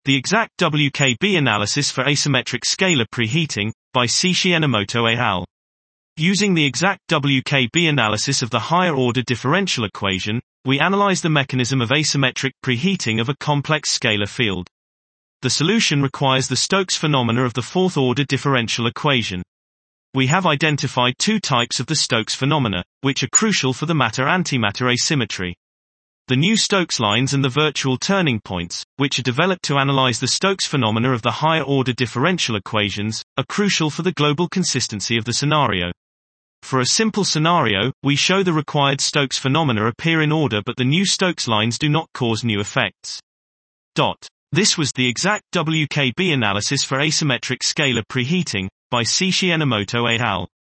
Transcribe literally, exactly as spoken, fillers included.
The exact W K B analysis for asymmetric scalar preheating, by Seishi Enomoto et al. Using the exact W K B analysis of the higher-order differential equation, we analyze the mechanism of asymmetric preheating of a complex scalar field. The solution requires the Stokes phenomena of the fourth-order differential equation. We have identified two types of the Stokes phenomena, which are crucial for the matter-antimatter asymmetry. The new Stokes lines and the virtual turning points, which are developed to analyze the Stokes phenomena of the higher-order differential equations, are crucial for the global consistency of the scenario. For a simple scenario, we show the required Stokes phenomena appear in order but the new Stokes lines do not cause new effects. Dot. This was the exact W K B analysis for asymmetric scalar preheating, by Seishi Enomoto et al.